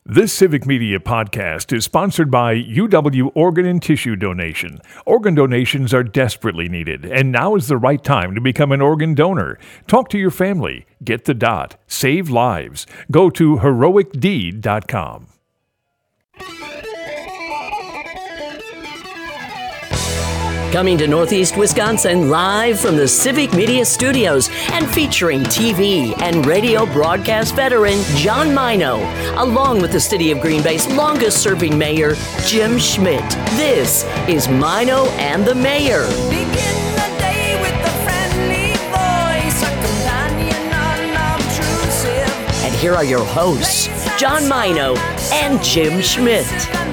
This Civic Media podcast is sponsored by UW Organ and Tissue Donation. Organ donations are desperately needed, and now is the right time to become an organ donor. Talk to your family. Get the dot. Save lives. Go to heroicdeed.com. Coming to Northeast Wisconsin live from the Civic Media Studios and featuring TV and radio broadcast veteran John Mino, along with the City of Green Bay's longest-serving mayor, Jim Schmidt. This is Mino and the Mayor. Begin the day with a friendly voice, a companion unobtrusive. And here are your hosts, John Mino and Jim Schmidt.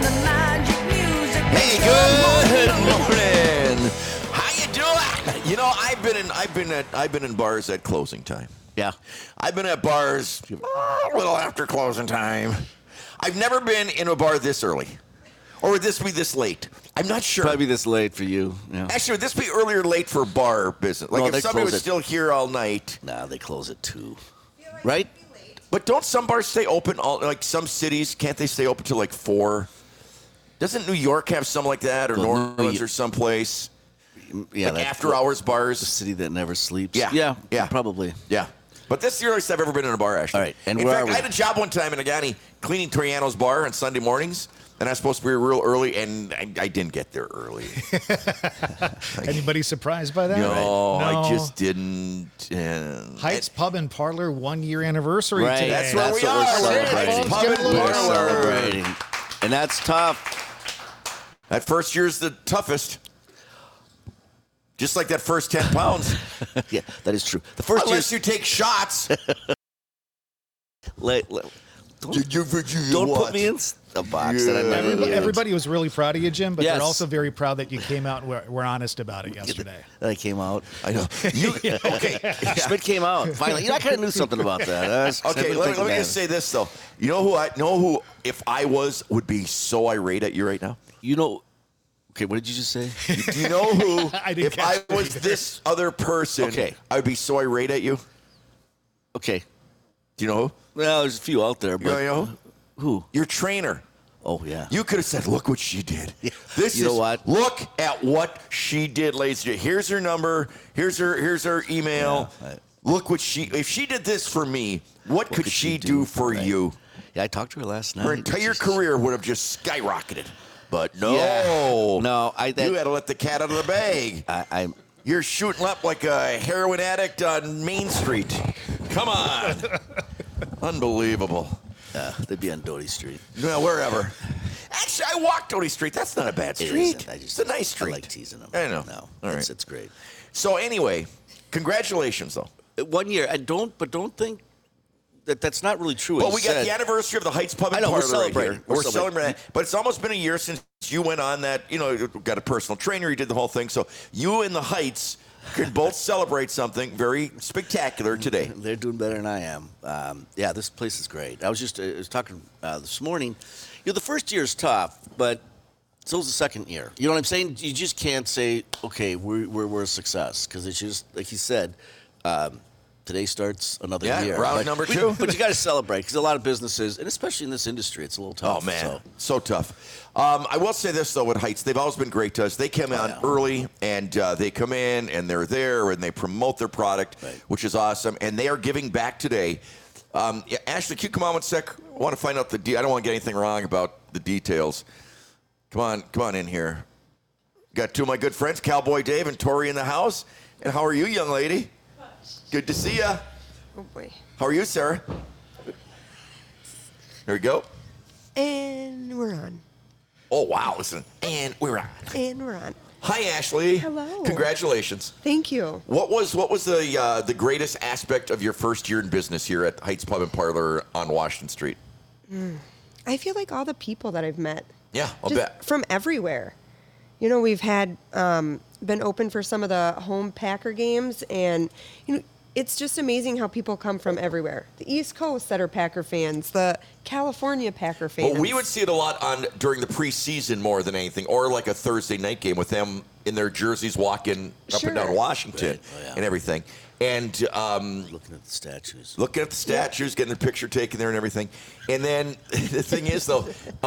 Hey, good morning. How you doing? You know, I've been in bars at closing time. Yeah. I've been at bars a little after closing time. I've never been in a bar this early, or would this be this late? I'm not sure. Probably this late for you. Yeah. Actually, would this be earlier or late for bar business? Like No, if they somebody close was it. still here all night. Nah, they close at 2. Right? But don't some bars stay open? Like some cities, can't they stay open till like 4? Doesn't New York have something like that, or New Orleans or someplace? Yeah. Like after-hours The bars? city that never sleeps. Yeah. Yeah. Probably. Yeah. But this is the earliest I've ever been in a bar, actually. All right, and in where fact, are we? I had a job one time in Agani cleaning Toriano's bar on Sunday mornings, and I was supposed to be real early, and I didn't get there early. Anybody surprised by that? No, I just didn't. Heights Pub and Parlor 1-year anniversary Right. today. That's where we what are. we're We're celebrating. Pub and We're Parlor. celebrating. And that's tough. That first year's the toughest. Just like that first 10 pounds. Yeah, that is true. The first Unless year. you take shots. Don't put me in a box that I never did. Everybody was really proud of you, Jim, but Yes. they're also very proud that you came out and were honest about it yesterday. That I came out. I know. Okay. Schmidt came out. Finally. You know, I kind of knew something about that. Okay, let me just say this, though. You know who, if I would be so irate at you right now? You know. Okay, what did you just say? Do you know who, I didn't if I catch was this other person, Okay. I would be so irate at you? Okay. Do you know who? Well, there's a few out there, You but know who? who? Your trainer. Oh, yeah. You could have said, look what she did. Yeah. This You know is what? Look at what she did, ladies and gentlemen. Here's her number. Here's her email. Yeah, right. Look what if she did this for me, what could she do for right? you? Yeah, I talked to her last night. Her entire career would have just skyrocketed. But no. Yeah. No, you had to let the cat out of the bag. I'm You're shooting up like a heroin addict on Main Street. Come on. Unbelievable. they'd be on Doty Street. No, wherever. Actually, I walked Doty Street. That's not a bad It street. isn't. It's a nice street. I like teasing them. I know. No, All right. it's great. So anyway, congratulations, though. 1 year. But don't think that's not really true. Well, as we you got said. the anniversary of the Heights Pub and I know, we're Parlor right celebrating. here. We're We're celebrating. celebrating. But it's almost been a year since you went on that, got a personal trainer, you did the whole thing. So you and the Heights can both celebrate something very spectacular today. They're doing better than I am. Yeah, this place is great. I was talking this morning. The first year is tough, but so's the second year. You know what I'm saying? You just can't say, okay, we're a success, because it's just like you said. Today starts another Yeah, year. round But number 2. But you got to celebrate, because a lot of businesses, and especially in this industry, it's a little tough. Oh, man. So. So tough. I will say this, though, with Heights. They've always been great to us. They come on yeah. early, and they come in, and they're there, and they promote their product, Right. which is awesome. And they are giving back today. Ashley, can you come on one sec? I want to find out I don't want to get anything wrong about the details. Come on in here. Got two of my good friends, Cowboy Dave and Tori in the house. And how are you, young lady? Good to see ya. Oh boy. How are you, Sarah? Here we go. And we're on. Oh, wow. Listen. And we're on. And we're on. Hi, Ashley. Hello. Congratulations. Thank you. What was the greatest aspect of your first year in business here at Heights Pub and Parlor on Washington Street? I feel like all the people that I've met. Yeah, I'll just bet. from everywhere. We've had been open for some of the home Packer games, and it's just amazing how people come from everywhere. The East Coast that are Packer fans, the California Packer fans. Well, we would see it a lot during the preseason more than anything, or like a Thursday night game with them in their jerseys walking up and down Sure. Washington Right. Oh, yeah. and everything. And Looking at the statues. getting their picture taken there and everything. And then the thing is, though,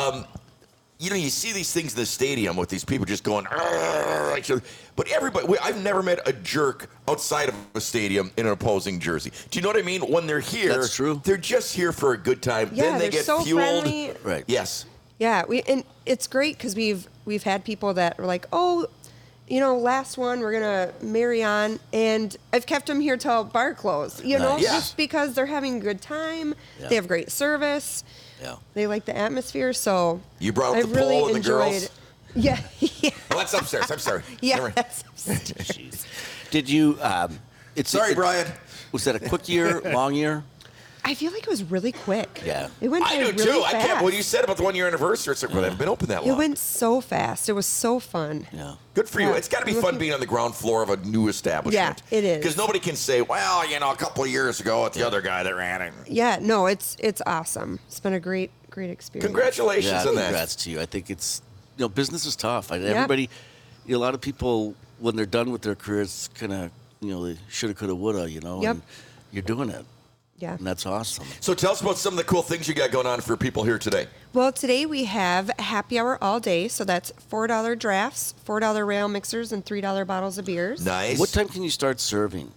you see these things in the stadium with these people just going, "Arr," each other. But everybody, I've never met a jerk outside of a stadium in an opposing jersey. Do you know what I mean? When they're here, That's true. they're just here for a good time. Yeah, then they they're get so fueled. friendly. Right. Yes. Yeah, and it's great because we've had people that were like, oh, last one we're gonna marry on, and I've kept them here till bar close. Nice. Yeah. Just because they're having a good time, Yeah. they have great service, Yeah. they like the atmosphere. So You brought up I've the really pole and the enjoyed. girls? Yeah, yeah, Oh, that's upstairs. I'm sorry. yeah. Never mind. That's, Jeez. Did you? Sorry, Brian. Was that a quick year, long year? I feel like it was really quick. Yeah. it went by I do really too. fast. I can't. What you said about the 1 year anniversary, it's like, well, they haven't been open that It long. went so fast. It was so fun. Yeah. Good for you. Yeah. It's got to be fun Looking- being on the ground floor of a new establishment. Yeah, it is. Because nobody can say, well, a couple of years ago, it's the other guy that ran it. Yeah, no, it's awesome. It's been a great experience. Congratulations Yeah, on that. congrats to you. I think it's business is tough. Everybody, a lot of people when they're done with their careers, kind of they shoulda, coulda, woulda. Yep. And you're doing it, Yeah. and that's awesome. So tell us about some of the cool things you got going on for people here today. Well, today we have happy hour all day, so that's $4 drafts, $4 rail mixers, and $3 bottles of beers. Nice. What time can you start serving?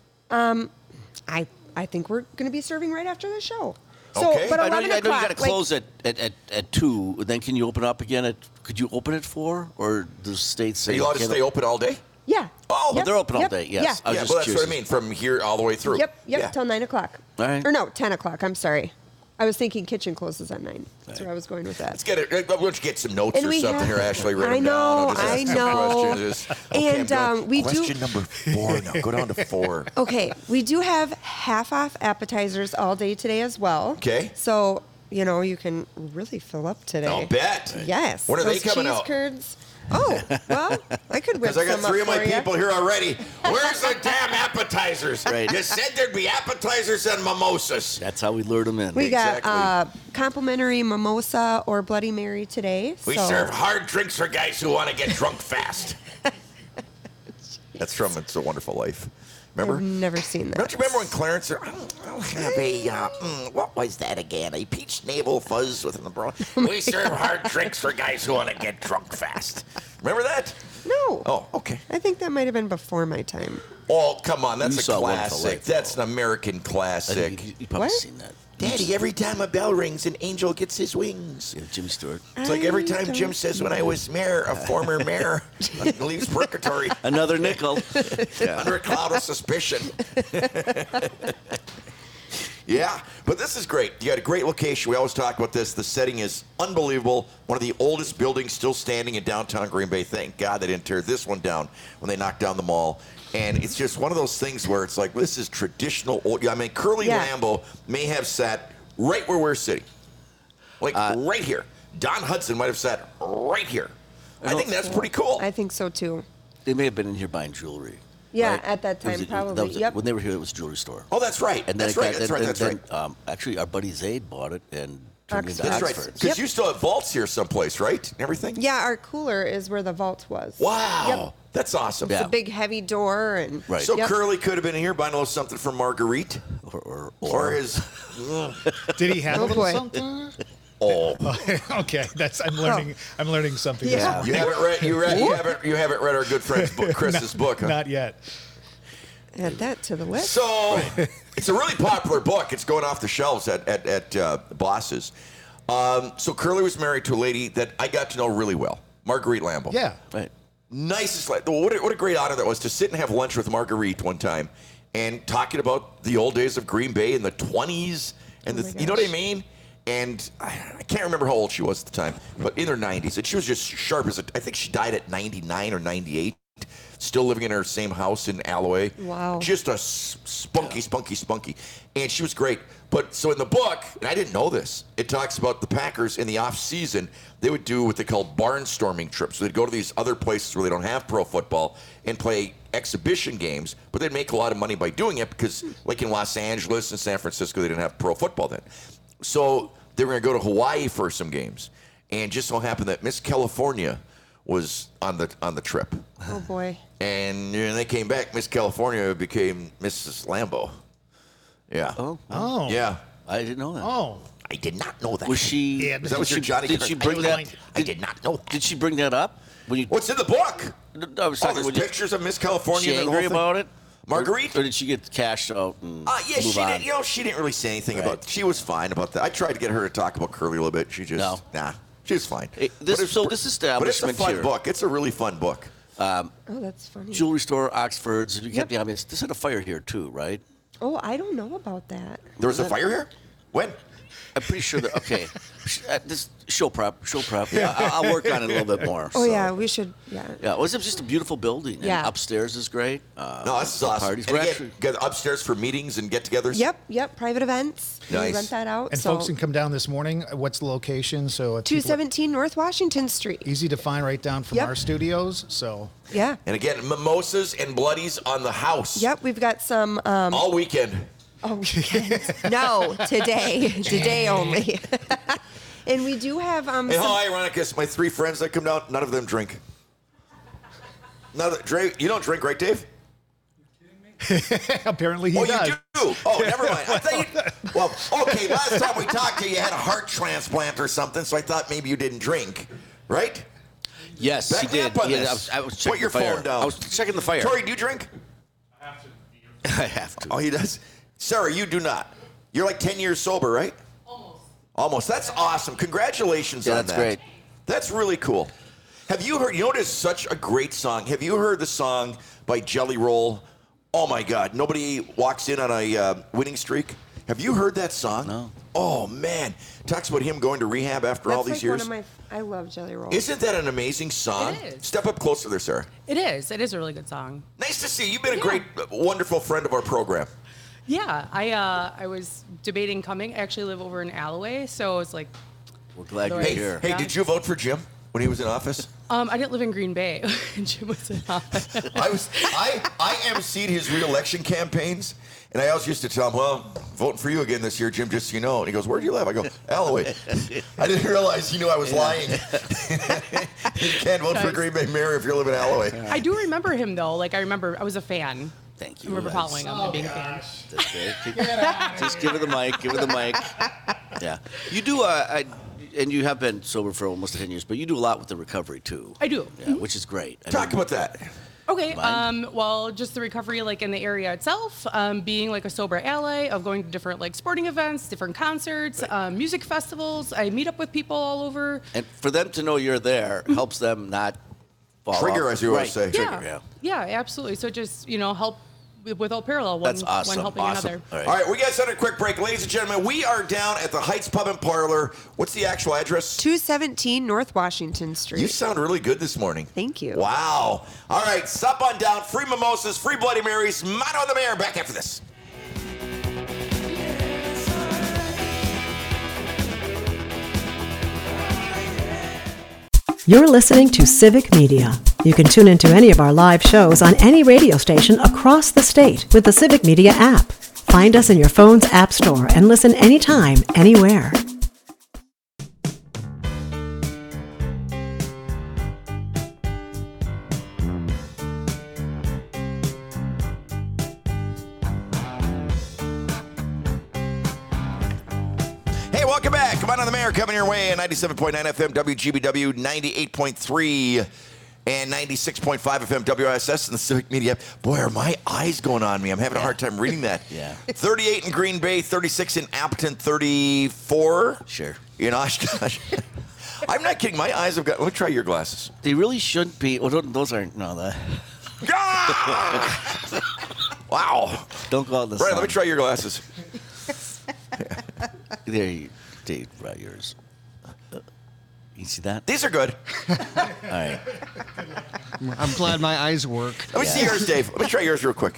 I think we're going to be serving right after the show. So, Okay. but I know 11 you got o'clock. to close at 2. Then can you open up again Could you open at 4, or does state say Are you allowed to can't stay op- open all day? Yeah. Oh, Yep, they're open all yep, day. Yes. Yeah. I was Yeah, just well, that's what I curious. mean. From here all the way through. Yep. Yeah. Till 9 o'clock. All right. Or no, 10 o'clock. I'm sorry. I was thinking kitchen closes at 9. That's where I was going with that. Let's get it. Why don't you get some notes And or we something have- here, Ashley? Write I them down. know, I'll just ask I some know. questions. Okay, And, I'm going- we do- Question number 4 now. Go down to 4. Okay, we do have half off appetizers all day today as well. Okay. So, you can really fill up today. I'll bet. Yes. When are they Those coming cheese out? curds. Oh, well, I could whip Because I got some 3 up of my for ya. people here already. Where's the damn appetizers? Right. You said there'd be appetizers and mimosas. That's how we lured them in. We got Exactly. complimentary mimosa or Bloody Mary today. We so- serve hard drinks for guys who want to get drunk fast. That's from It's a Wonderful Life. Remember? I've never seen that. Don't you remember when Clarence said, I'll have a, what was that again? A peach navel fuzz with an umbrella. We serve hard drinks for guys who want to get drunk fast. Remember that? No. Oh, okay. I think that might have been before my time. Oh, come on. That's You a saw Wonderful classic. Life, That's though. an American I classic. think you probably What? seen that. Daddy, every time a bell rings, an angel gets his wings. Yeah, Jimmy Stewart. It's like every I time Jim don't says when I was mayor, a former mayor leaves purgatory Another nickel. under a cloud of suspicion. Yeah, but this is great. You got a great location. We always talk about this. The setting is unbelievable. One of the oldest buildings still standing in downtown Green Bay. Thank God they didn't tear this one down when they knocked down the mall. And it's just one of those things where it's like, this is traditional old. I mean, Curly Yeah. Lambeau may have sat right where we're sitting. Like right here. Don Hudson might have sat right here. I think that's pretty cool. I think so too. They may have been in here buying jewelry. Yeah, right? at that It was- time, that probably. was- Yep. When they were here, it was a jewelry store. Oh, that's right. And then That's it right. got- That's right. That's right. then, actually, our buddy Zaid bought it and turned it into That's right. Oxford's. Because Yep. you still have vaults here someplace, right? And everything? Yeah, our cooler is where the vault was. Wow. Yep. That's awesome. Yeah. The big heavy door and Right. So Yep. Curly could have been here buying a little something from Marguerite or his. Did he have Oh, a little boy. something? Oh, Okay, I'm learning something. this Yeah. morning. you haven't read you haven't read our good friend's book, Chris's book, huh? Not yet. add that to the list. So it's a really popular book. It's going off the shelves at Bosses. So Curly was married to a lady that I got to know really well, Marguerite Lambeau. Yeah. Right. Nicest. What a great honor that was to sit and have lunch with Marguerite one time, and talking about the old days of Green Bay in the 20s, and my you know what I gosh. mean. And I can't remember how old she was at the time, but in her 90s, and she was just sharp as I think she died at 99 or 98. still living in her same house in Alloway. Wow. Just a spunky. And she was great. But so in the book, and I didn't know this, it talks about the Packers in the off season. They would do what they call barnstorming trips. So they'd go to these other places where they don't have pro football and play exhibition games, but they'd make a lot of money by doing it because, like in Los Angeles and San Francisco, they didn't have pro football then. So they were going to go to Hawaii for some games, and just so happened that Miss California was on the trip. Oh boy. And when they came back, Miss California became Mrs. Lambeau. Yeah. Oh. Yeah. I didn't know that. Oh. I did not know that. Was she? Yeah, Is that what your Johnny? Did she bring that? I did not know that. Did she bring that up? When you, What's in the book? I was Oh, talking. there's When you, pictures of Miss California. she and the whole angry thing? about it? Marguerite? Or did she get cashed out and Yeah, move she on? didn't. She didn't really say anything about. She was fine about that. I tried to get her to talk about Curly a little bit. She just nah. She was fine. Hey, But this it's a establishment fun here. book. It's a really fun book. Oh, that's funny. Jewelry store, Oxford's. You Yep. kept the obvious. This had a fire here too, right? Oh, I don't know about that. There was a fire here. When? I'm pretty sure that. Okay, this show prep. Yeah, I'll work on it a little bit more. Oh so. yeah, we should. Yeah. Yeah, it was just a beautiful building. And Yeah. upstairs is great. No, this is awesome. Parties. And We're again, actually, get upstairs for meetings and get-togethers. Yep. Private events. Nice. We rent that out. And so folks can come down this morning. What's the location? So if people- 217 North Washington Street. easy to find right down from Yep. our studios. So Yeah. And again, mimosas and bloodies on the house. Yep. We've got some. All weekend. Oh, no, today only. And we do have Hey, how ironic is my 3 friends that come down? None of them drink. You don't drink, right, Dave? apparently he Oh, does. you do? Oh, never mind. I thought you. Well, okay. Last time we talked to you, you had a heart transplant or something, so I thought maybe you didn't drink, right? yes, Back he me did. up on Yeah, this. I was checking Put your the fire. phone down. I was checking the fire. Tori, do you drink? I have to. Oh, he does. Sarah, you do not. You're like 10 years sober, right? Almost. That's awesome. Congratulations Yeah, on that's that. great. That's really cool. Have you heard? You know, it is such a great song. Have you heard the song by Jelly Roll? Oh my God! Nobody walks in on a winning streak. Have you heard that song? No. Oh man, talks about him going to rehab after all these like years. I love Jelly Roll. Isn't that an amazing song? It is. Step up closer there, Sarah. It is. It is a really good song. Nice to see you. You've been a Yeah. great, wonderful friend of our program. Yeah, I was debating coming. I actually live over in Alloway, so it's like, We're glad you're Hey, here. Hey, Yeah. did you vote for Jim when he was in office? I didn't live in Green Bay. Jim was in office. I emceed his re-election campaigns, and I always used to tell him, "Well, voting for you again this year, Jim, just so you know." And he goes, "Where do you live?" I go, "Alloway." I didn't realize he knew I was lying. You can't vote for Green Bay mayor if you live in Alloway. I do remember him though. Like I was a fan. Thank I you. remember That's- following him and being a fan. That's great. Just give her the mic. Give her the mic. Yeah. You do, and you have been sober for almost 10 years, but you do a lot with the recovery too. I do. Yeah, which is great. I Talk mean, about that. Okay. Mine? Well, just the recovery, like in the area itself, being like a sober ally, of going to different like sporting events, different concerts, music festivals. I meet up with people all over. And for them to know you're there helps them not fall Trigger, off. as you always say. Trigger, Yeah, absolutely. So just help without parallel one, That's awesome. one helping Awesome. another. All right. All right, we got to send a quick break. Ladies and gentlemen, we are down at the Heights Pub and Parlor. What's the actual address? 217 North Washington Street. You sound really good this morning. Thank you. Wow. All right, stop on down. Free mimosas, free Bloody Marys. Mano and the Mayor back after this. You're listening to Civic Media. You can tune into any of our live shows on any radio station across the state with the Civic Media app. Find us in your phone's app store and listen anytime, anywhere. Hey, welcome back. Come on the Mayor coming your way at 97.9 FM WGBW, 98.3 and 96.5 FM WSS and the Civic Media. Boy, are my eyes going on me. I'm having a hard time reading that. Yeah. 38 in Green Bay, 36 in Appleton, 34 Sure. in Oshkosh. I'm not kidding. My eyes have got. Let me try your glasses. They really shouldn't be. Well, those aren't. No, that. Ah! Wow. Don't go out in the Brian, sun. let me try your glasses. There you, Dave, right yours. You see that? These are good. All right. I'm glad my eyes work. Let me see yours, Dave. Let me try yours real quick.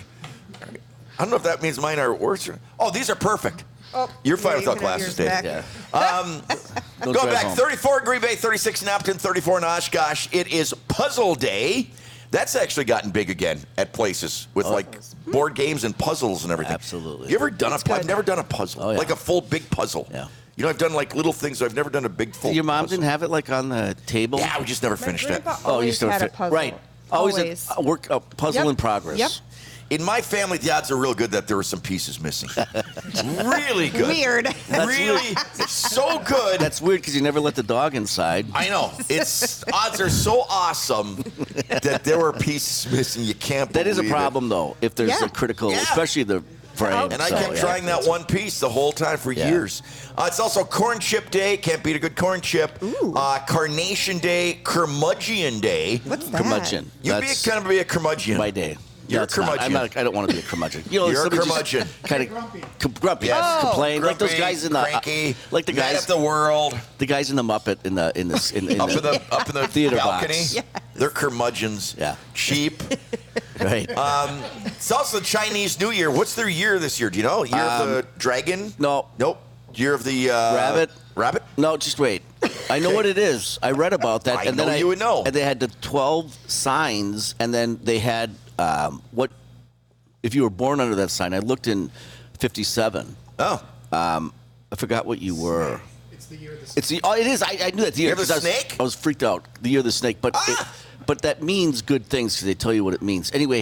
I don't know if that means mine are worse. Oh, these are perfect. Oh, You're fine yeah, without you can have glasses, yours Dave. back. Yeah. Don't Go drive back, home. 34 in Green Bay, 36 in Appleton, 34 in Oshkosh. It is Puzzle Day. That's actually gotten big again at places with like board games and puzzles and everything. Absolutely. You ever done That's a? I've good. never done a puzzle, Oh, yeah. like a full big puzzle. Yeah. You know, I've done like little things. I've never done a big full. Your mom puzzle. didn't have it like on the table? Yeah, we just never My finished it. grandpa Oh, you always still had a fit. puzzle. Right. Always, Always. a puzzle Yep. in progress. Yep. In my family, the odds are real good that there were some pieces missing. Really good. Weird. Really, so good. That's weird because you never let the dog inside. I know. It's odds are so awesome that there were pieces missing. You can't. That is a believe it. problem, though, if there's Yeah. a critical, Yeah. especially the frame. And I so, kept yeah. trying that one piece the whole time for Yeah. years. It's also Corn Chip Day. Can't beat a good corn chip. Carnation Day. Curmudgeon Day. What's that? Curmudgeon. You'd be That's kind of be a curmudgeon. my day. You're a That's not- curmudgeon. I don't want to be a curmudgeon. You know, You're a somebody just curmudgeon. Kind of grumpy. Yes. Oh. Complain like those Grumpy, guys in the cranky, like the mad guys at the world. the guys in the Muppet in the Up in the theater balcony. box. They're curmudgeons. Yeah. Cheap. Right. It's also the Chinese New Year. What's their year this year? Do you know? Year of the dragon? no. Nope. Year of the Rabbit? Rabbit? No, just wait. I know what it is. I read about that. I and know then you would know. And they had the 12 signs, and then they had what if you were born under that sign. I looked in 57. Oh. I forgot what you were. It's the year of the It's the oh, it is. I knew that the year. Year of the 'cause snake? I was freaked out. The year of the snake, but but that means good things because they tell you what it means. Anyway,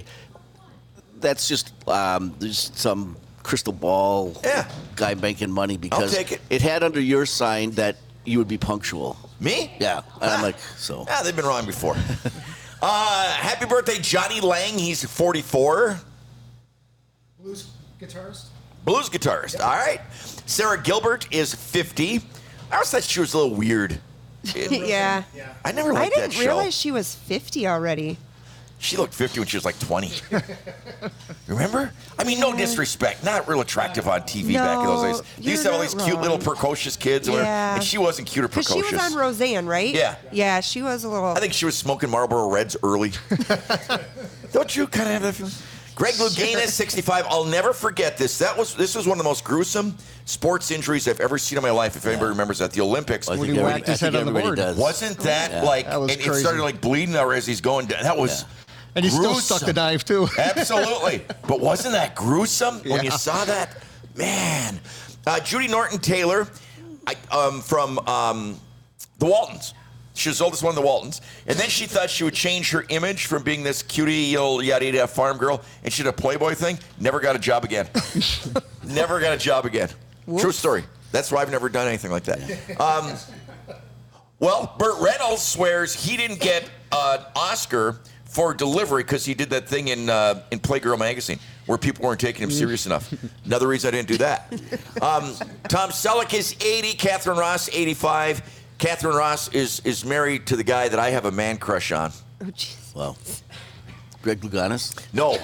that's just there's some crystal ball guy making money because take it. had under your sign that you would be punctual. Me? Yeah, and I'm like so. Yeah, they've been wrong before. Happy birthday, Johnny Lang. He's 44. blues guitarist. Blues guitarist. All right. Sarah Gilbert is 50. I always thought she was a little weird. Yeah. I never I liked that didn't show. realize she was 50 already. She looked 50 when she was like 20. Remember? I mean, no disrespect. Not real attractive on TV back in those No, days. They used to have all these you're cute not little wrong. precocious kids. Or whatever, Yeah. and she wasn't cute or Because precocious. she was on Roseanne, right? Yeah. Yeah, she was a little. I think she was smoking Marlboro Reds early. Don't you kind of have that feeling? Greg Louganis, 65. I'll never forget this. This was one of the most gruesome sports injuries I've ever seen in my life. If anybody remembers that, the Olympics. I When think he every- whacked his I think head on the everybody board. does. Wasn't that like? That was and it crazy. started like bleeding out as he's going down. That was. And he still gruesome. stuck the dive too. Absolutely. But wasn't that gruesome when you saw that? Man. Judy Norton Taylor from the Waltons. She was the oldest one of the Waltons. And then she thought she would change her image from being this cutie, old yada yada farm girl, and she did a Playboy thing. Never got a job again. Never got a job again. True story. That's why I've never done anything like that. Well, Burt Reynolds swears he didn't get an Oscar for delivery because he did that thing in Playgirl magazine where people weren't taking him serious enough. Another reason I didn't do that. Tom Selleck is 80. Catherine Ross, 85. Catherine Ross is married to the guy that I have a man crush on. Oh, jeez. Well, Greg Louganis. No.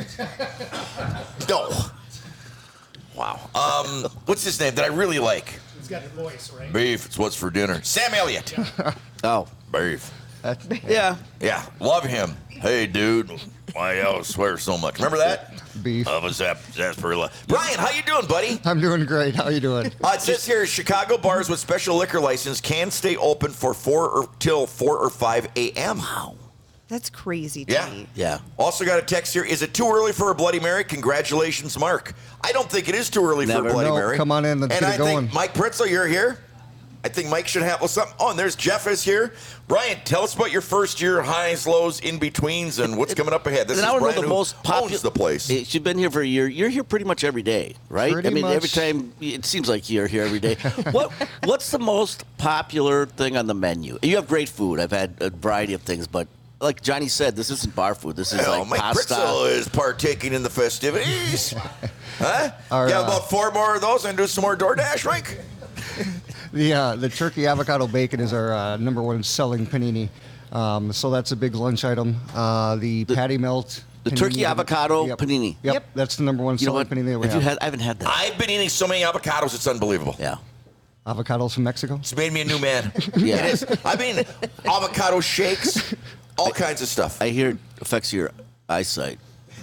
No. Wow. What's his name that I really like? He's got a voice, right? Beef, it's what's for dinner. Sam Elliott. Oh, Beef. yeah. Yeah, love him. Hey, dude, why y'all swear so much? Remember that? Beef. Of a sarsaparilla. Brian, how you doing, buddy? I'm doing great. How you doing? It says here, Chicago bars with special liquor license can stay open for till 4 or 5 a.m. Wow. That's crazy to Yeah. me. Yeah. Also got a text here. Is it too early for a Bloody Mary? Congratulations, Mark. I don't think it is too early for Never. a Bloody No, Mary. come on in, let's and get I it going. think, Mike Pritzel, you're here. I think Mike should have something. Oh, and there's Jeff is here. Brian, tell us about your first year highs, lows, in-betweens, and what's coming up ahead. This And is I don't know Brian the who most owns the place. You've been here for a year. You're here pretty much every day, right? Pretty I mean, every much. time it seems like you're here every day. What's the most popular thing on the menu? You have great food. I've had a variety of things, but like Johnny said, this isn't bar food. This is Well, like Mike pasta. Pritzel is partaking in the festivities. Huh? Our, Got about 4 more of those and do some more DoorDash, Mike? The turkey avocado bacon is our #1 selling panini. So that's a big lunch item. The patty melt. The panini. turkey avocado Yep. panini. Yep. Yep. That's the #1 You know selling what? panini that we Have you have. had? I haven't had that. I've been eating so many avocados, it's unbelievable. Yeah. Avocados from Mexico. It's made me a new man. Yeah. It is. I mean, avocado shakes, all kinds of stuff. I hear it affects your eyesight.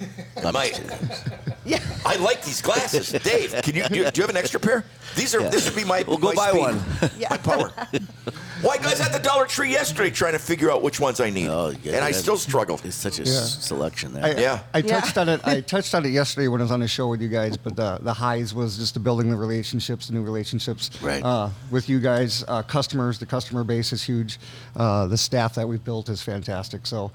Yeah. I like these glasses. Dave, do you have an extra pair? This would be my We'll go my buy speed, one. my power. Well, I guys at the Dollar Tree yesterday trying to figure out which ones I need, and I still struggled. It's such a selection there. I touched on it. I touched on it yesterday when I was on the show with you guys. But the highs was just the building the relationships, the new relationships with you guys, customers. The customer base is huge. The staff that we've built is fantastic. So.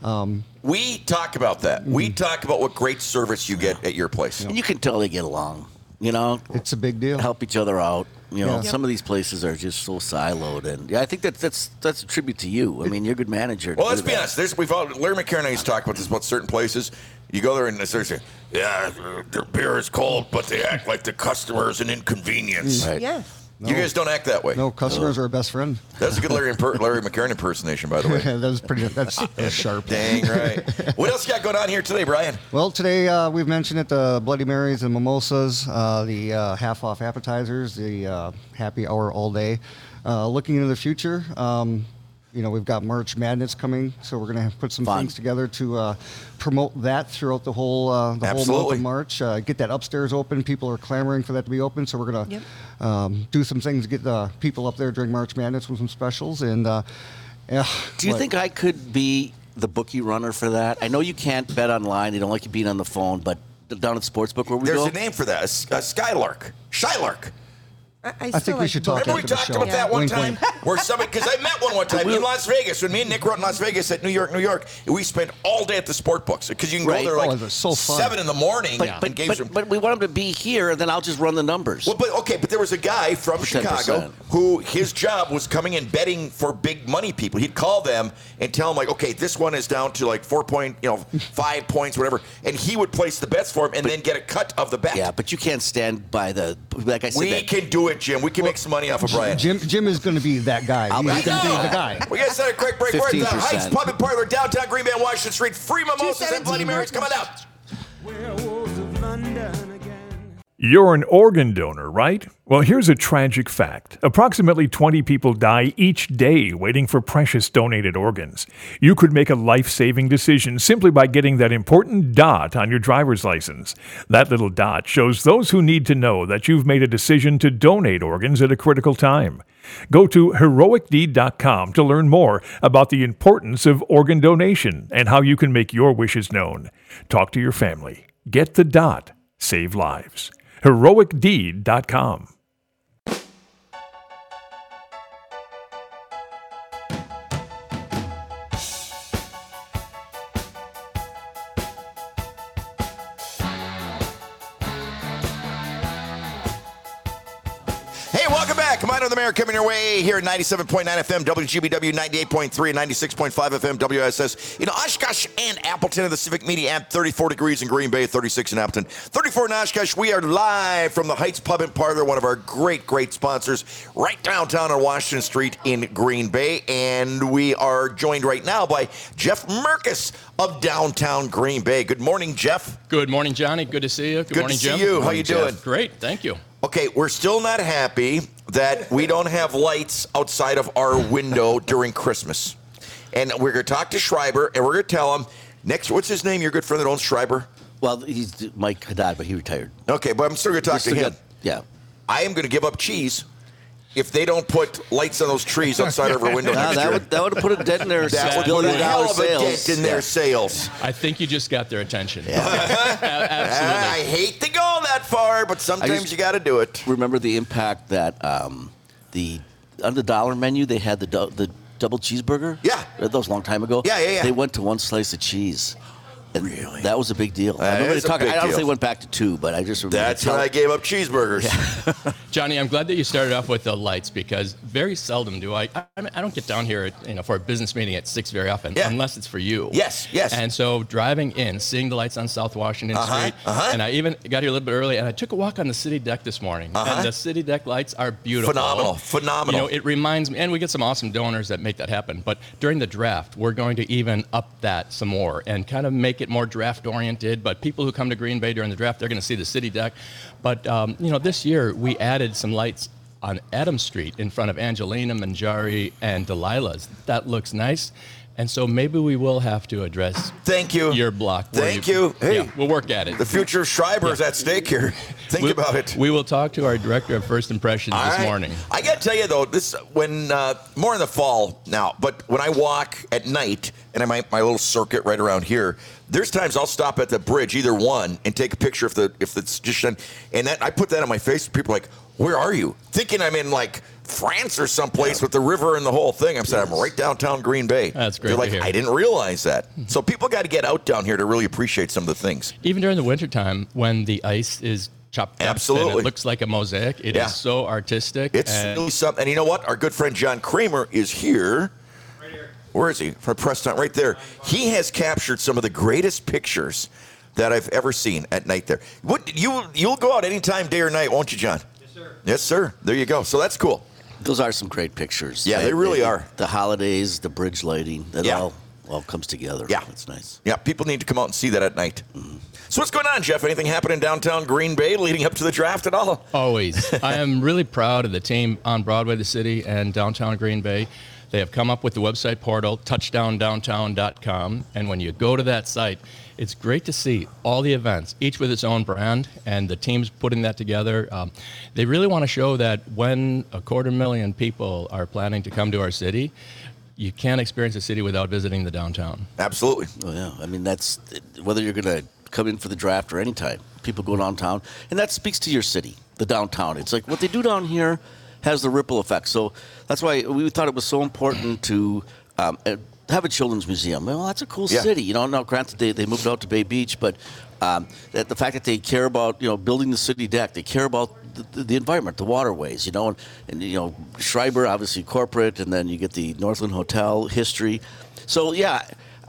We talk about that. We talk about what great service you get at your place. And you can tell they get along. You know, it's a big deal. Help each other out. You know, some of these places are just so siloed, and I think that's a tribute to you. I mean, you're a good manager. Well, let's be honest. Larry McCarron and I used to talk about this about certain places. You go there and they say, "Yeah, their beer is cold, but they act like the customer is an inconvenience." Right. Yeah. No. You guys don't act that way. No, customers are our best friend. That's a good Larry McCarron impersonation, by the way. That's sharp. Dang right. What else you got going on here today, Brian? Well, today we've mentioned it, the Bloody Marys and mimosas, the half-off appetizers, the happy hour all day. Looking into the future, we've got March Madness coming, so we're going to put some things together to promote that throughout the whole whole month of March. Get that upstairs open. People are clamoring for that to be open, so we're going to do some things to get the people up there during March Madness with some specials. And do you think I could be the bookie runner for that? I know you can't bet online. They don't like you being on the phone, but down at Sportsbook where we There's go? a name for that, a Skylark. Shylark. I think we should talk Remember we talked about that one time? Where somebody, because I met one time in Las Vegas. When me and Nick were in Las Vegas at New York, we spent all day at the sport books. Because you can go there like so fun. 7 in the morning. But we want him to be here, and then I'll just run the numbers. Well, but there was a guy from Chicago 10%. who his job was coming in betting for big money people. He'd call them and tell them, like, okay, this one is down to like 5 points, whatever. And he would place the bets for him and then get a cut of the bet. Yeah, but you can't stand by like I said. We can do it, Jim. We can make some money off of Brian. Jim is going to be that guy. He's going to be the guy. We got to set a quick break. We're at the 15%. Heights Pub and Parlor, downtown Green Bay, Washington Street. Free mimosas and Bloody Marys. Come on out. You're an organ donor, right? Well, here's a tragic fact. Approximately 20 people die each day waiting for precious donated organs. You could make a life-saving decision simply by getting that important dot on your driver's license. That little dot shows those who need to know that you've made a decision to donate organs at a critical time. Go to heroicdeed.com to learn more about the importance of organ donation and how you can make your wishes known. Talk to your family. Get the dot. Save lives. heroicdeed.com. Hey, welcome back. Come on to the Mayor coming your way here at 97.9 FM, WGBW 98.3 and 96.5 FM, WSS. In Oshkosh and Appleton of the Civic Media app, 34 degrees in Green Bay, 36 in Appleton, 34 in Oshkosh. We are live from the Heights Pub and Parlor, one of our great sponsors, right downtown on Washington Street in Green Bay. And we are joined right now by Jeff Merkus of downtown Green Bay. Good morning, Jeff. Good morning, Johnny. Good to see you. Good morning, Jim. Good to see you. Good How morning, you Jeff. doing? Great. Thank you. Okay, we're still not happy that we don't have lights outside of our window during Christmas. And we're going to talk to Schreiber, and we're going to tell him, what's his name, your good friend that owns Schreiber? Well, he's Mike Haddad, but he retired. Okay, but I'm still going to talk to him. Yeah. I am going to give up cheese if they don't put lights on those trees outside of our window next year. That would have put a dent in their That would put a hell of a sales. dent in their sales. I think you just got their attention. Yeah. Absolutely. I hate to go that far, but sometimes you got to do it. Remember the impact that on the dollar menu they had the double cheeseburger? Yeah. That was a long time ago. Yeah. They went to one slice of cheese. And really? That was a big deal. That is a big I don't know if deal. they went back to 2, but I just remember. That's when I gave up cheeseburgers. Yeah. Johnny, I'm glad that you started off with the lights because very seldom do I don't get down here for a business meeting at 6 very often unless it's for you. Yes. And so driving in, seeing the lights on South Washington Street, and I even got here a little bit early and I took a walk on the city deck this morning. And the city deck lights are beautiful. Phenomenal. It reminds me, and we get some awesome donors that make that happen, but during the draft, we're going to even up that some more and kind of make it more draft oriented. But people who come to Green Bay during the draft, they're going to see the city deck. But, this year we added some lights on Adams Street in front of Angelina, Manjari, and Delilah's. That looks nice. And so maybe we will have to address Thank you. your block. Thank you. Hey, yeah, we'll work at it. The future of Schreiber is at stake here. Think about it. We will talk to our director of First Impressions this morning. I got to tell you, though, this when more in the fall now, but when I walk at night and I my little circuit right around here, there's times I'll stop at the bridge, either one, and take a picture if it's just and that I put that on my face. People are like, "Where are you?" Thinking I'm in like France or someplace with the river and the whole thing. I'm saying I'm right downtown Green Bay. That's great. They're like, to hear. I didn't realize that. So people got to get out down here to really appreciate some of the things. Even during the wintertime when the ice is chopped up Absolutely. and it looks like a mosaic, it is so artistic. It's really something. And you know what? Our good friend John Kramer is here. Right here. Where is he? From Preston, right there. He has captured some of the greatest pictures that I've ever seen at night there. You'll go out anytime, day or night, won't you, John? Yes, sir. Yes, sir. There you go. So that's cool. Those are some great pictures. Yeah, they really are. The holidays, the bridge lighting, that all comes together. Yeah. It's nice. Yeah, people need to come out and see that at night. Mm-hmm. So what's going on, Jeff? Anything happening downtown Green Bay leading up to the draft at all? Always. I am really proud of the team on Broadway, the city, and downtown Green Bay. They have come up with the website portal, touchdowndowntown.com, and when you go to that site, it's great to see all the events, each with its own brand, and the team's putting that together. They really want to show that when 250,000 people are planning to come to our city, you can't experience a city without visiting the downtown. Absolutely. Oh, yeah. I mean, that's whether you're going to come in for the draft or any time, people go downtown, and that speaks to your city, the downtown. It's like what they do down here has the ripple effect. So that's why we thought it was so important to have a children's museum. Well, that's a cool city. You know, now granted they moved out to Bay Beach, but the fact that they care about, building the city deck, they care about the environment, the waterways, and Schreiber, obviously corporate, and then you get the Northland Hotel history. So, yeah,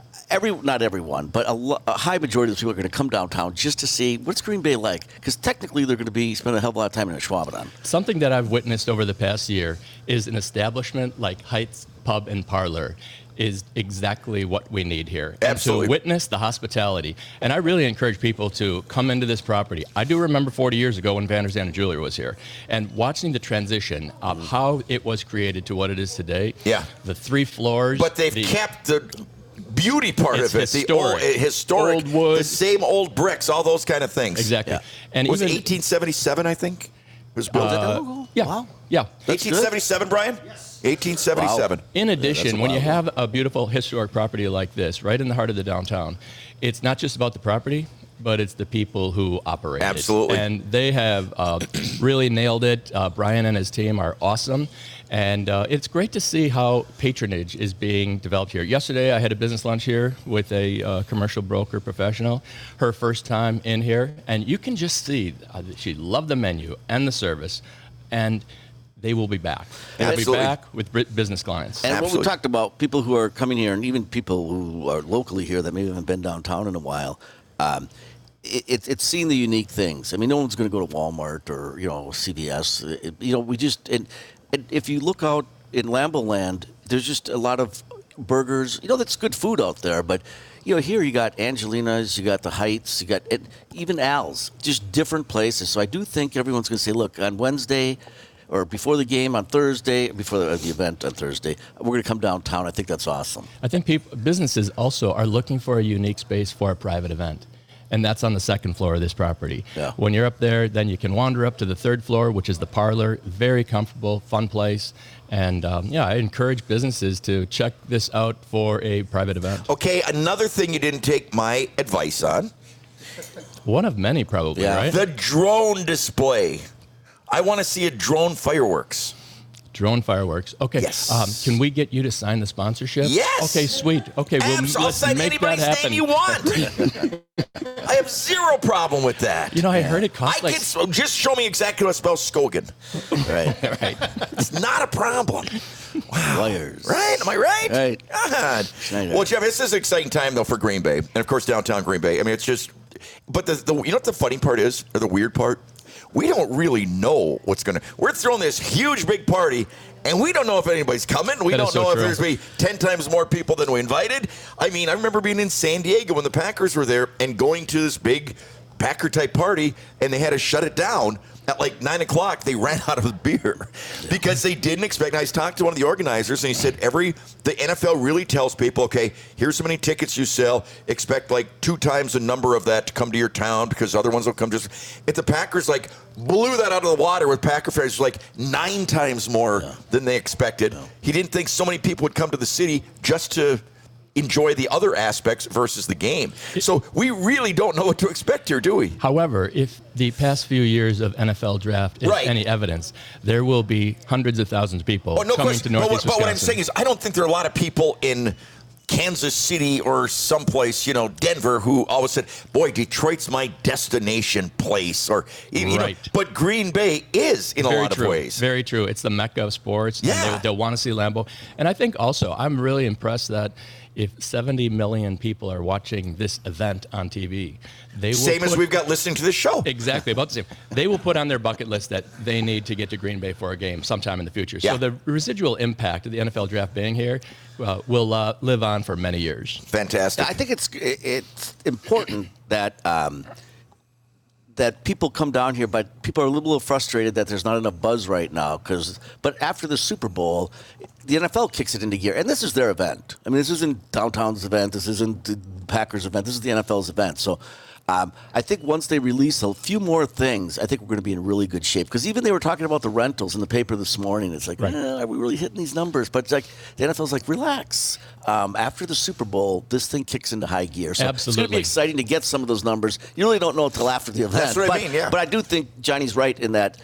not everyone, but a high majority of the people are going to come downtown just to see what's Green Bay like, because technically they're going to be spending a hell of a lot of time in a Schwabenton. Something that I've witnessed over the past year is an establishment like Heights Pub and Parlor is exactly what we need here. Absolutely. And to witness the hospitality. And I really encourage people to come into this property. I do remember 40 years ago when Van der Zandt and Julia was here, and watching the transition of how it was created to what it is today. Yeah. The 3 floors. But they've kept the beauty part of it. Historic. The historic, old wood. the same old bricks, all those kind of things. Exactly. Yeah. And was it even 1877, I think? It was built yeah. Wow. Yeah. 1877, Brian? Yes. 1877. Wow. In that's addition, a when you wild have a beautiful historic property like this, right in the heart of the downtown, it's not just about the property, but it's the people who operate Absolutely. it. And they have really nailed it. Brian and his team are awesome. And it's great to see how patronage is being developed here. Yesterday, I had a business lunch here with a commercial broker professional, her first time in here. And you can just see she loved the menu and the service. And they will be back. They will be Absolutely. back with business clients. And Absolutely. what we talked about, people who are coming here, and even people who are locally here that maybe haven't been downtown in a while, it's seeing the unique things. I mean, no one's going to go to Walmart or CVS. We just and if you look out in Lambeau Land, there's just a lot of burgers. That's good food out there, but here you got Angelina's, you got the Heights, you got even Al's, just different places. So I do think everyone's going to say, look, on Wednesday, or before the game on Thursday, before the event on Thursday, we're going to come downtown. I think that's awesome. I think businesses also are looking for a unique space for a private event. And that's on the 2nd floor of this property. Yeah. When you're up there, then you can wander up to the 3rd floor, which is the parlor. Very comfortable, fun place. And I encourage businesses to check this out for a private event. Okay, another thing you didn't take my advice on. One of many, probably, right? The drone display. I want to see a drone fireworks. Drone fireworks. Okay. Yes. Can we get you to sign the sponsorship? Yes. Okay, sweet. Okay, I'll let's sign make that anybody's happen. name you want. I have zero problem with that. I heard it costs Just show me exactly what spells Skogan. Right. It's not a problem. Wow. Liars. Right? Am I right? Right. God. Schneider. Well, Jeff, this is an exciting time, though, for Green Bay. And, of course, downtown Green Bay. I mean, it's just... But you know what the funny part is, or the weird part? We don't really know what's going to... We're throwing this huge, big party, and we don't know if anybody's coming. We don't know if there's going to be 10 times more people than we invited. I mean, I remember being in San Diego when the Packers were there and going to this big Packer-type party, and they had to shut it down. at like 9 o'clock, they ran out of beer because they didn't expect. I talked to one of the organizers, and he said the NFL really tells people, okay, here's how many tickets you sell. Expect like 2 times the number of that to come to your town because other ones will come just. If the Packers like blew that out of the water with Packer fans, like 9 times more than they expected. He didn't think so many people would come to the city just to enjoy the other aspects versus the game. So we really don't know what to expect here, do we? However, if the past few years of NFL draft is any evidence, there will be hundreds of thousands of people coming to Northeast Wisconsin. But what I'm saying is I don't think there are a lot of people in Kansas City or someplace, Denver, who always said, boy, Detroit's my destination place. Or, but Green Bay is in a lot of ways. Very true. It's the mecca of sports. Yeah. And they'll want to see Lambeau. And I think also, I'm really impressed that if 70 million people are watching this event on TV, they will same as we've got listening to this show. Exactly, about the same. They will put on their bucket list that they need to get to Green Bay for a game sometime in the future. Yeah. So the residual impact of the NFL draft being here will live on for many years. Fantastic. I think it's important that that people come down here, but people are a little frustrated that there's not enough buzz right now. But after the Super Bowl, the NFL kicks it into gear, and this is their event. I mean, this isn't Downtown's event. This isn't the Packers' event. This is the NFL's event. So I think once they release a few more things, I think we're going to be in really good shape. Because even they were talking about the rentals in the paper this morning. It's like, are we really hitting these numbers? But it's like the NFL's like, relax. After the Super Bowl, this thing kicks into high gear. So it's going to be exciting to get some of those numbers. You really don't know until after the event. That's what I mean, yeah. But I do think Johnny's right in that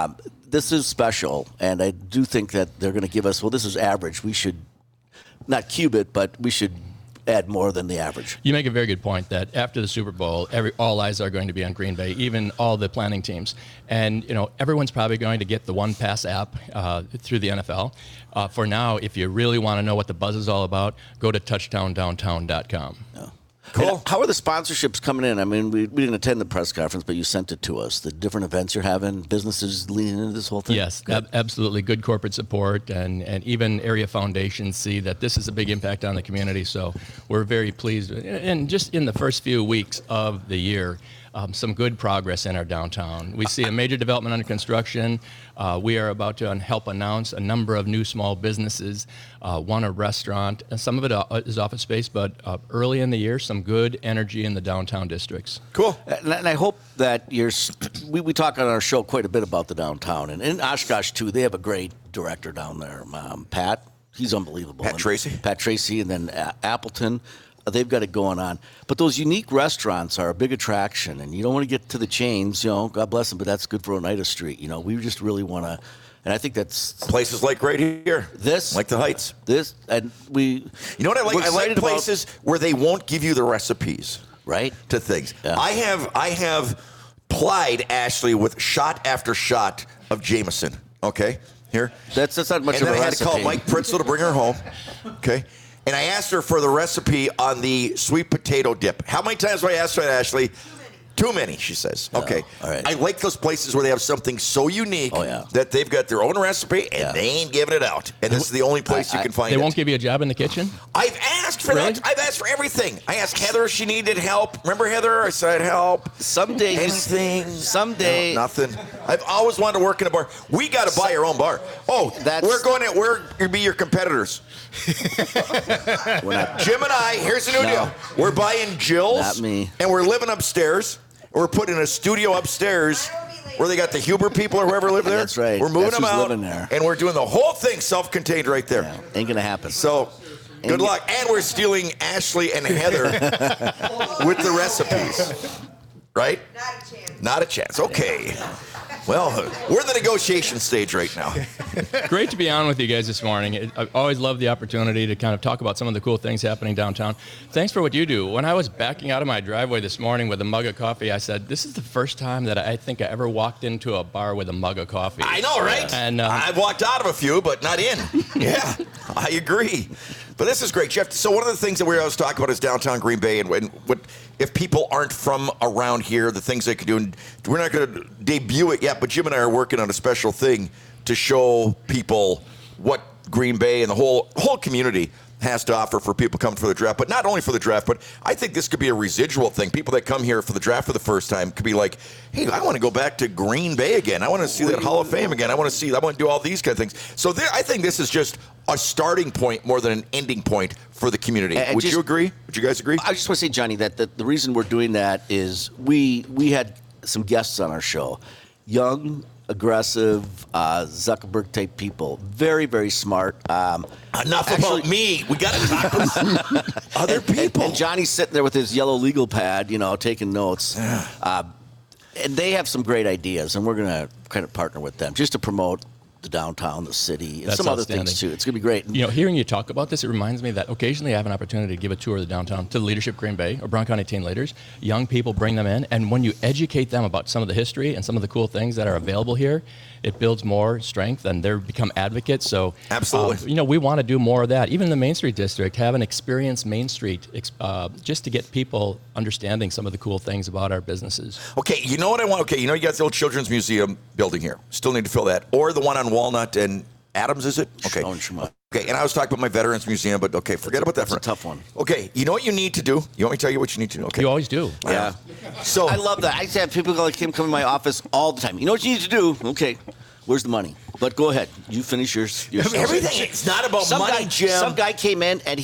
this is special. And I do think that they're going to give us, well, this is average. We should not cube it, but we should add more than the average. You make a very good point that after the Super Bowl, all eyes are going to be on Green Bay, even all the planning teams. And, everyone's probably going to get the One Pass app through the NFL. For now, if you really want to know what the buzz is all about, go to touchdowndowntown.com. Yeah. Cool. And how are the sponsorships coming in? I mean, we didn't attend the press conference, but you sent it to us. The different events you're having, businesses leaning into this whole thing? Yes, absolutely. Good corporate support, and even area foundations see that this is a big impact on the community. So we're very pleased. And just in the first few weeks of the year, some good progress in our downtown. We see a major development under construction. We are about to help announce a number of new small businesses, one a restaurant, and some of it is office space, but early in the year, some good energy in the downtown districts. Cool. And I hope that we talk on our show quite a bit about the downtown. And in Oshkosh, too, they have a great director down there, Pat. He's unbelievable. Pat Tracy, and then Appleton. They've got it going on. But those unique restaurants are a big attraction, and you don't want to get to the chains, God bless them, but that's good for Oneida Street. We just really want to, and I think that's... Places like right here. Like the Heights. And we... You know what I like? I like places where they won't give you the recipes. Right. To things. Yeah. I have plied Ashley with shot after shot of Jameson. Okay? Here. That's not much of a recipe. And then I had to call Mike Pritzel to bring her home. Okay? And I asked her for the recipe on the sweet potato dip. How many times have I asked her that, Ashley? Too many, she says. Okay. All right. I like those places where they have something so unique that they've got their own recipe and they ain't giving it out. And this is the only place you can find it. They won't give you a job in the kitchen? I've asked for that. I've asked for everything. I asked Heather if she need help. Remember Heather? I said I'd help. Someday. Anything. Someday. No, nothing. I've always wanted to work in a bar. We got to buy our own bar. Oh, we're going to be your competitors. Jim and I, here's the new deal. We're buying Jill's. Not me. And we're living upstairs. We're putting a studio upstairs where they got the Huber people or whoever live there. That's right. We're moving That's them who's out. living there. And we're doing the whole thing self-contained right there. Yeah, ain't going to happen. So, good luck. And we're stealing Ashley and Heather with the recipes. Right? Not a chance. Not a chance. Okay. Well, we're in the negotiation stage right now. Great to be on with you guys this morning. I always love the opportunity to kind of talk about some of the cool things happening downtown. Thanks for what you do. When I was backing out of my driveway this morning with a mug of coffee, I said, this is the first time that I think I ever walked into a bar with a mug of coffee. I know, right? And I've walked out of a few, but not in. Yeah, I agree. But this is great, Jeff. So one of the things that we always talk about is downtown Green Bay and what if people aren't from around here, the things they could do. And we're not going to debut it yet, but Jim and I are working on a special thing to show people what Green Bay and the whole community has to offer for people coming for the draft. But not only for the draft, but I think this could be a residual thing. People that come here for the draft for the first time could be like, hey, I want to go back to Green Bay again. I want to see that Hall of Fame again. I want to do all these kind of things. So I think this is just a starting point more than an ending point for the community. Would you agree? Would you guys agree? I just want to say, Johnny, that the reason we're doing that is we had some guests on our show. Young, aggressive, Zuckerberg type people. Very, very smart. Enough about me. We got to talk about other people. And Johnny's sitting there with his yellow legal pad, taking notes. And they have some great ideas, and we're going to kind of partner with them just to promote the downtown, the city, and some other things too. It's going to be great. Hearing you talk about this, it reminds me that occasionally I have an opportunity to give a tour of the downtown to the leadership Green Bay or Brown County Teen Leaders. Young people, bring them in, and when you educate them about some of the history and some of the cool things that are available here, it builds more strength, and they become advocates. So, absolutely, we want to do more of that. Even in the Main Street district, have an experienced Main Street, just to get people understanding some of the cool things about our businesses. Okay, you know what I want? Okay, you got the old Children's Museum building here. Still need to fill that, or the one on Walnut and Adams, is it? Okay. Okay, and I was talking about my Veterans Museum, but okay, forget about that. That's a tough one. Okay, you know what you need to do? You want me to tell you what you need to do? Okay. You always do. Yeah. So I love that. I used to have people like him come in my office all the time. You know what you need to do? Okay, where's the money? But go ahead. You finish yours. Everything. It's not about money, Jim. Some guy came in, and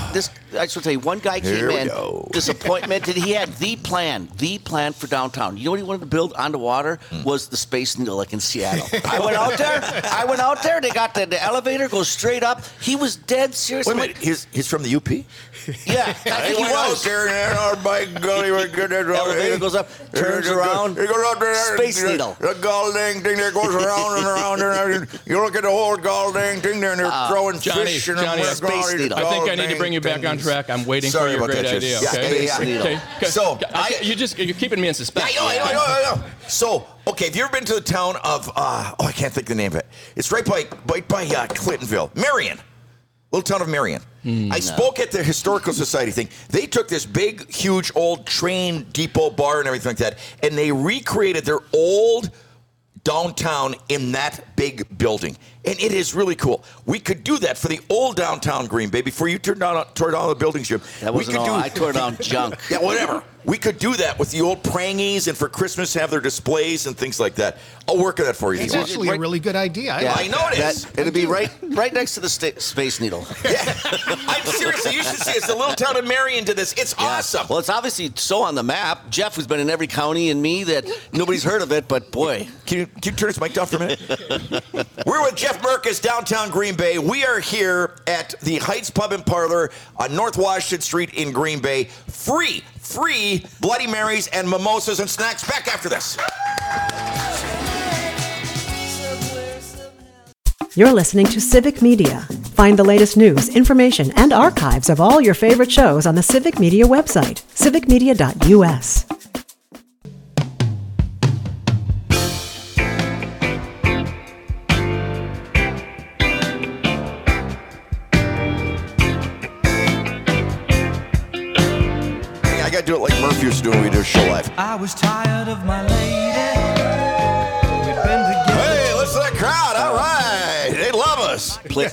I should tell you, one guy came in, disappointment, and he had the plan for downtown. You know what he wanted to build on the water? Was the Space Needle, like in Seattle. I went out there. They got the elevator, goes straight up. He was dead serious. Wait a minute. He's from the UP? Yeah, I think he was. Oh my God, elevator goes up, turns around. He goes out there. Space Needle. The gold-dang thing that goes around and around and you look at the whole gold-dang thing there, and they're throwing fish in Johnny, Space Needle. I think I need to bring you back on track. I'm waiting for your great idea. Okay. Yeah. So you're keeping me in suspense. I know. So have you ever been to the town of I can't think of the name of it. It's right by Clintonville, Marion. Little town of Marion. I spoke at the Historical Society thing. They took this big, huge, old train depot bar and everything like that, and they recreated their old downtown in that big building. And it is really cool. We could do that for the old downtown Green Bay before you tore down the buildings, Jim. That wasn't all. I tore down junk. Yeah, whatever. We could do that with the old prangies, and for Christmas have their displays and things like that. I'll work on that for you. It's actually a really good idea. I know it is. It'll be right next to the Space Needle. Yeah. I'm seriously, you should see it. It's the little town of Marion to this. It's awesome. Well, it's obviously so on the map. Jeff, who's been in every county, and me, that nobody's heard of it, but boy. Can you turn his mic down for a minute? We're with Jeff Merkus, downtown Green Bay. We are here at the Heights Pub and Parlor on North Washington Street in Green Bay. Free Bloody Marys and mimosas and snacks. Back after this. You're listening to Civic Media. Find the latest news, information, and archives of all your favorite shows on the Civic Media website, civicmedia.us. I gotta do it like Murphy used to do when we do a show live. I was tired of my lady. We've been together. Hey, listen to that crowd. All right. They love us.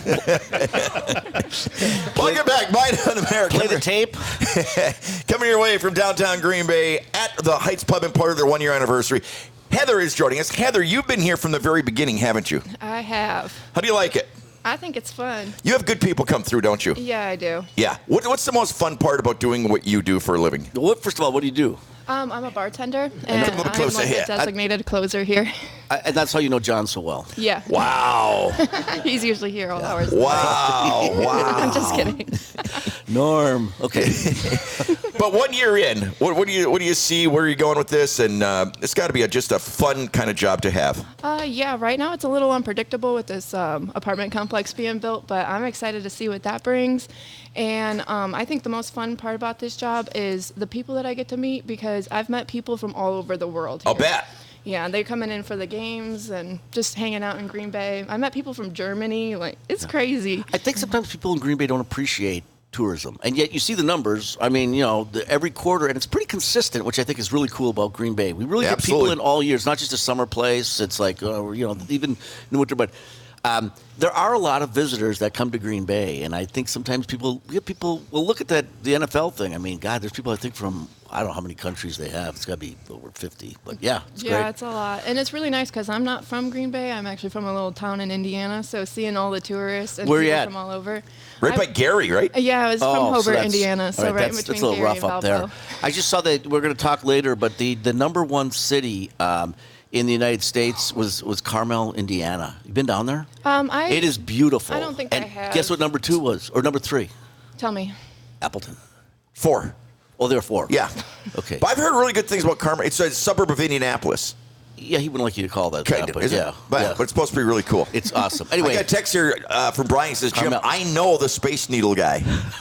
Welcome back. Mine on America. Play the tape. Coming your way from downtown Green Bay at the Heights Pub and Parlor, their 1-year anniversary. Heather is joining us. Heather, you've been here from the very beginning, haven't you? I have. How do you like it? I think it's fun. You have good people come through, don't you? Yeah, I do. Yeah. What's the most fun part about doing what you do for a living? First of all, what do you do? I'm a bartender, and I'm like here. a designated closer here. And that's how you know John so well. Yeah. Wow. He's usually here all hours. Wow. I'm just kidding. Norm. Okay. But 1 year in, what do you see? Where are you going with this? And it's got to be just a fun kind of job to have. Yeah. Right now it's a little unpredictable with this apartment complex being built, but I'm excited to see what that brings. And I think the most fun part about this job is the people that I get to meet, because I've met people from all over the world here. I'll bet. Yeah, they're coming in for the games and just hanging out in Green Bay. I met people from Germany. Like, it's crazy. I think sometimes people in Green Bay don't appreciate tourism, and yet you see the numbers. I mean, every quarter, and it's pretty consistent, which I think is really cool about Green Bay. We really get people in all years, not just a summer place. It's like, even in the winter, but There are a lot of visitors that come to Green Bay, and I think sometimes people will look at the NFL thing. I mean, God, there's people I think from, I don't know how many countries they have. It's got to be over 50. But yeah, it's Yeah, great. it's a lot. And it's really nice because I'm not from Green Bay. I'm actually from a little town in Indiana. So seeing all the tourists and Where you people at? from all over. Right by Gary, right? Yeah, I was from so Hobart, that's- Indiana. So all right in that's between a little Gary rough and up Valpo. there. I just saw that we're going to talk later, but the number one city in the United States was Carmel, Indiana. You been down there? It is beautiful. I don't think I and have. Guess what number 2 was, or number 3? Tell me. Appleton. 4. Oh, there are 4. Yeah. Okay. But I've heard really good things about Carmel. It's a suburb of Indianapolis. Yeah, he wouldn't like you to call that. Kind that, of, but is yeah, it? But it's supposed to be really cool. It's awesome. I Anyway, got a text here from Brian. He says, Jim, Carmel. I know the Space Needle guy.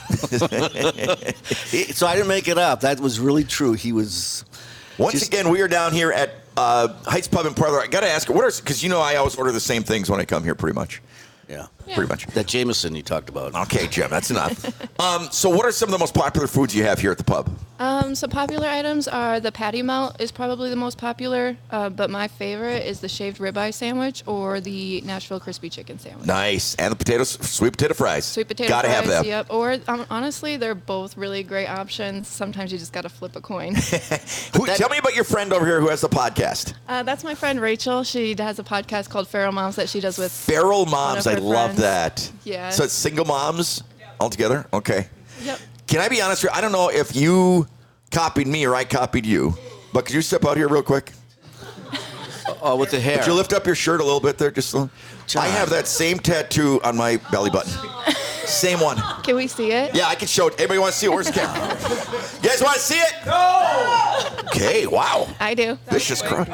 so I didn't make it up. That was really true. He was. Once again, we are down here at Heights Pub and Parlor. I got to ask, because I always order the same things when I come here, pretty much. Yeah. Pretty much. That Jameson you talked about. Okay, Jim, that's enough. So what are some of the most popular foods you have here at the pub? So popular items are the patty melt is probably the most popular, but my favorite is the shaved ribeye sandwich or the Nashville crispy chicken sandwich. Nice. And the sweet potato fries. Sweet potato Gotta fries, have them. yep. Or honestly, they're both really great options. Sometimes you just got to flip a coin. Tell me about your friend over here who has the podcast. That's my friend Rachel. She has a podcast called Feral Moms that she does with Feral one Moms. of I her love friends. that. Yeah. So it's single moms all together? Okay. Yep. Can I be honest with you? I don't know if you copied me or I copied you, but could you step out here real quick? Oh, with the hair. Could you lift up your shirt a little bit there? Just a little? I have that same tattoo on my belly button. Same one. Can we see it? Yeah, I can show it. Anybody want to see it? Where's the camera? You guys want to see it? No! Okay, wow. I do. Vicious crowd.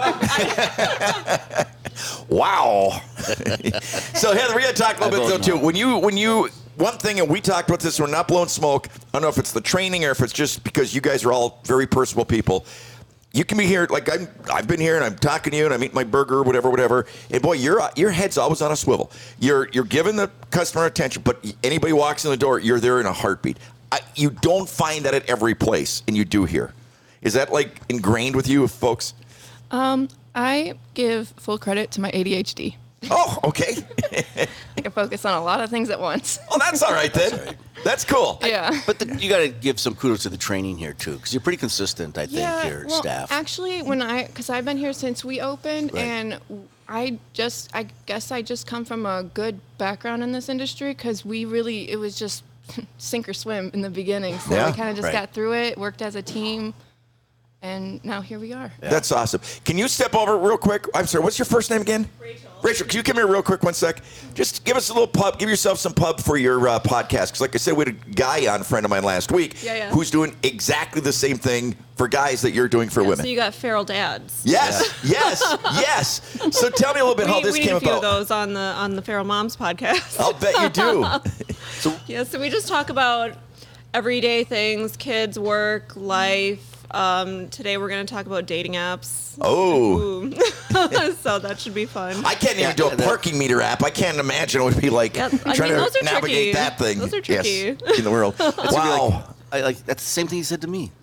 Wow. So Heather, we got to talk a little bit though too. When you one thing, and we talked about this, we're not blowing smoke. I don't know if it's the training or if it's just because you guys are all very personable people. You can be here, like I've been here and I'm talking to you and I'm eating my burger, whatever. And boy, your head's always on a swivel. You're giving the customer attention, but anybody walks in the door, you're there in a heartbeat. You don't find that at every place, and you do here. Is that like ingrained with you, folks? I give full credit to my ADHD. Oh, okay. I can focus on a lot of things at once. Oh, that's all right then. That's cool. Yeah. But you got to give some kudos to the training here too, because you're pretty consistent. I think your staff. Actually, because I've been here since we opened, Right. and I guess I just come from a good background in this industry because it was just sink or swim in the beginning. So Yeah. we kind of just Right. got through it, worked as a team, and now here we are. That's awesome. Can you step over real quick? I'm sorry, what's your first name again? Rachel, can you come here real quick 1 sec? Just give us a little pub. Give yourself some pub for your podcast. Because like I said, we had a guy on, a friend of mine last week, who's doing exactly the same thing for guys that you're doing for women. So you got feral dads. Yes, yes. So tell me a little bit how this we came need a few about. of those on the Feral Moms podcast. I'll bet you do. So we just talk about everyday things, kids, work, life. Today we're going to talk about dating apps. Oh. Ooh. So that should be fun. I can't even do a parking meter app. I can't imagine it would be like I trying mean, those to are navigate tricky. that thing. Those are tricky. Yes, in the world. Wow. That's the same thing he said to me.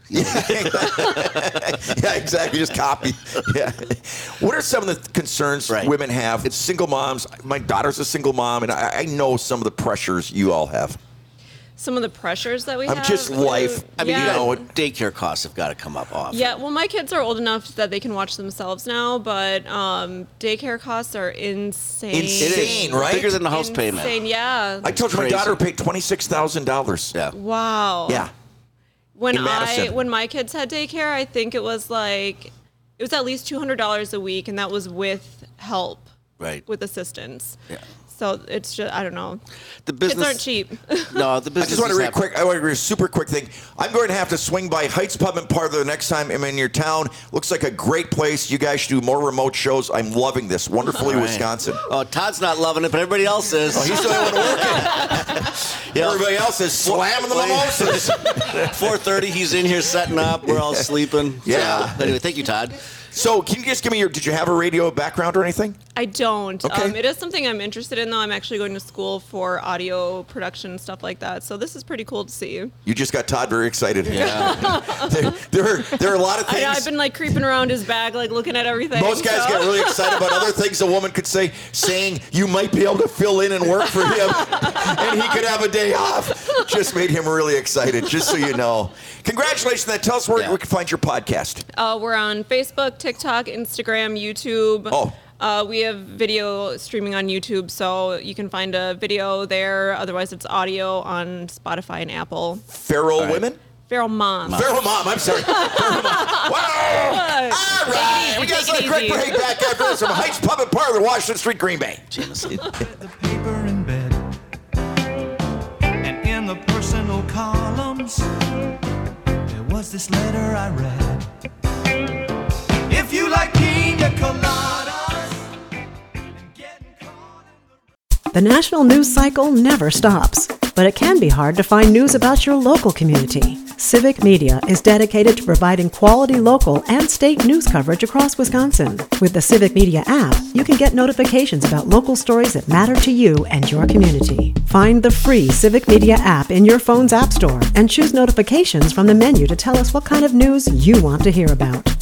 Yeah, exactly. Just copy. Yeah. What are some of the concerns women have? It's single moms. My daughter's a single mom, and I know some of the pressures you all have. Some of the pressures that we have. Just life. I mean, Yeah. daycare costs have got to come up often. Yeah, well, my kids are old enough that they can watch themselves now, but daycare costs are insane. Insane, right? Bigger than the house payment. Insane, yeah. I told you my daughter paid $26,000. Yeah. Wow. Yeah. When In Madison. when my kids had daycare, I think it was at least $200 a week, and that was with help, Right. with assistance. Yeah. So it's just, I don't know. The business Kids aren't cheap. No, the I business. just want to read quick. I want to read a super quick thing. I'm going to have to swing by Heights Pub and Parlor the next time I'm in your town. Looks like a great place. You guys should do more remote shows. I'm loving this. Wonderfully, All right. Wisconsin. Oh, Todd's not loving it, but everybody else is. Oh, he's the only one working. Yeah. Everybody else is slamming the mimosas. 4:30, he's in here setting up. We're all sleeping. Yeah. So, anyway, thank you, Todd. So, can you just give me did you have a radio background or anything? I don't. Okay. It is something I'm interested in, though. I'm actually going to school for audio production and stuff like that. So this is pretty cool to see. You just got Todd very excited. Yeah. there are a lot of things. I know, I've been like creeping around his bag, like looking at everything. Most guys get really excited about other things a woman could say, saying you might be able to fill in and work for him, and he could have a day off. Just made him really excited, just so you know. Congratulations, then. Tell us where we can find your podcast. We're on Facebook, TikTok, Instagram, YouTube. Oh. We have video streaming on YouTube, so you can find a video there. Otherwise, it's audio on Spotify and Apple. Feral Women? Feral Mom. Feral Mom, I'm sorry. Feral Mom. Wow. All right. We got a great break back after this from Heights Pub and Parlor, Washington Street, Green Bay. The paper in bed, and in the personal columns, there was this letter I read. If you like pina coladas. The national news cycle never stops, but it can be hard to find news about your local community. Civic Media is dedicated to providing quality local and state news coverage across Wisconsin. With the Civic Media app, you can get notifications about local stories that matter to you and your community. Find the free Civic Media app in your phone's app store and choose notifications from the menu to tell us what kind of news you want to hear about.